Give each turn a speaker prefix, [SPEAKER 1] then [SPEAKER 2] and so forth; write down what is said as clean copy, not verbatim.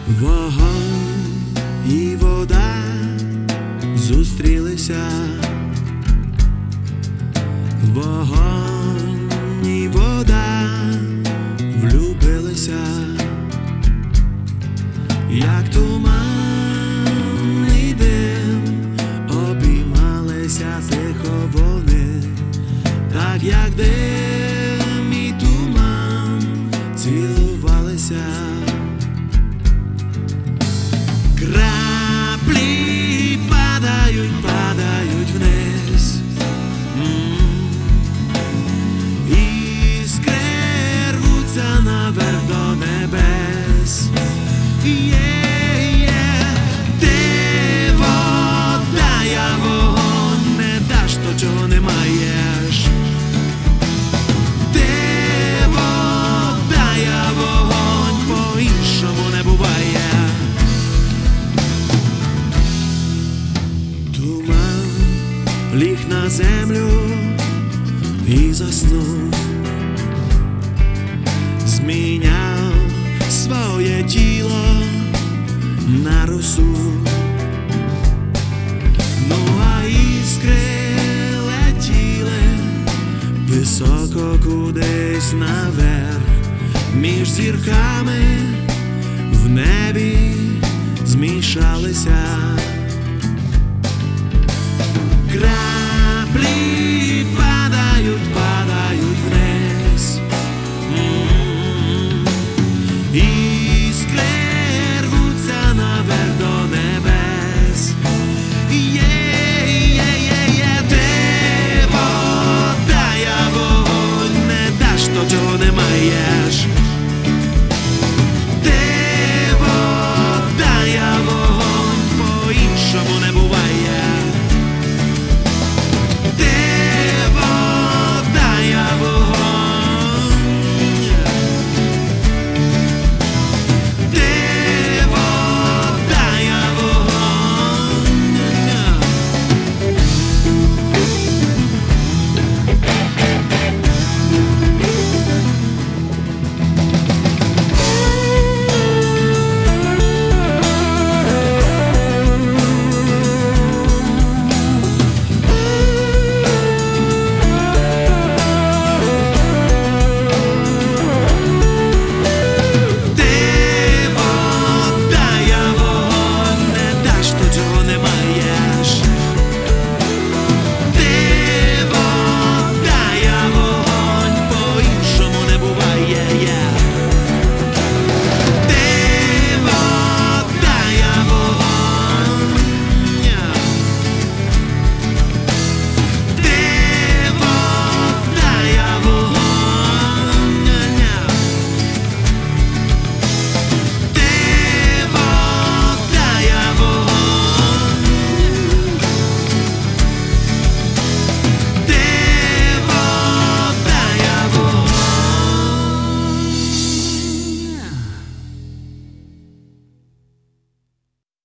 [SPEAKER 1] Вогонь і вода зустрілися, вогонь і вода влюбилися, як туман і дим обіймалися тихо вони, так як дим і туман цілувалися. Краплі падають вниз, іскри рвуться наверх до небес. Ти вода, я вогонь, не даш то, чого не маєш. Ти вода, я вогонь, по-іншому не буває. Туман ліг на землю і заснув, зміняв своє тіло на росу. Ну а іскри летіли високо кудись наверх, між зірками в небі змішалися.